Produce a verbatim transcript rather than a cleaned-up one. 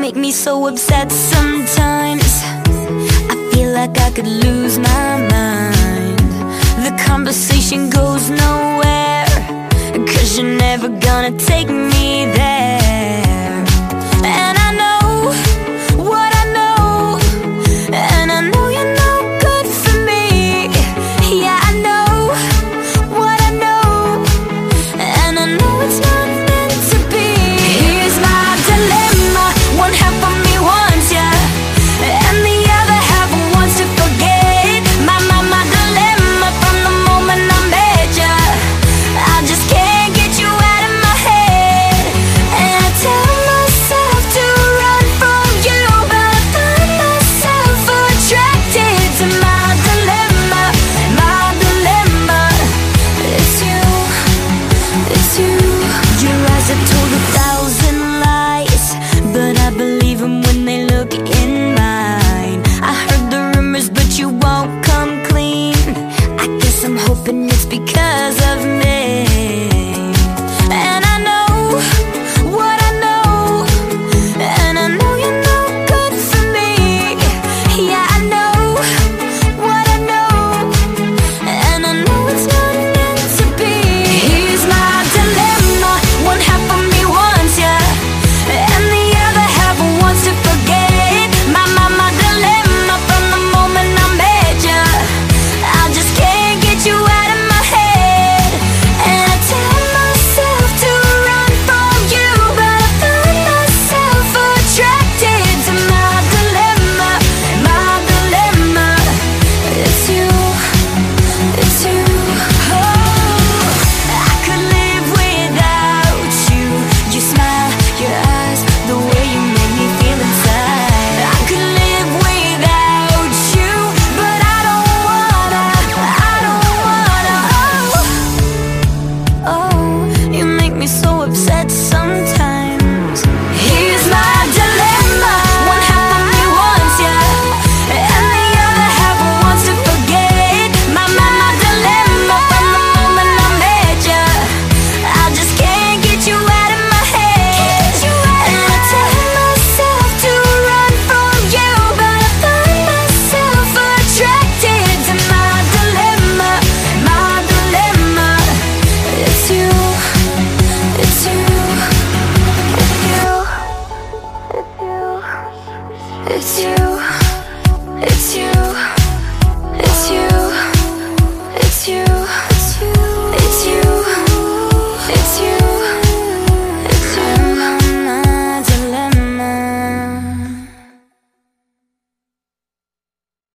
make me so upset sometimes. I feel like I could lose my mind. The conversation goes nowhere, 'cause you're never gonna take me there. And I know what I know, and I know you're no good for me. Yeah, I know what I know, and I know it's not meant to be. Here's my dilemma: one half of me wants ya, and the other half wants to forget. My, my, my dilemma from the moment I met ya. I just can't get you out of my head, and I tell myself to run from you, but I find myself attracted to my dilemma. My dilemma, it's you, it's you. Your eyes have told a thousand lies, but I believe them when they look in mine. I heard the rumors, but you won't come clean. I guess I'm hoping it's because of me.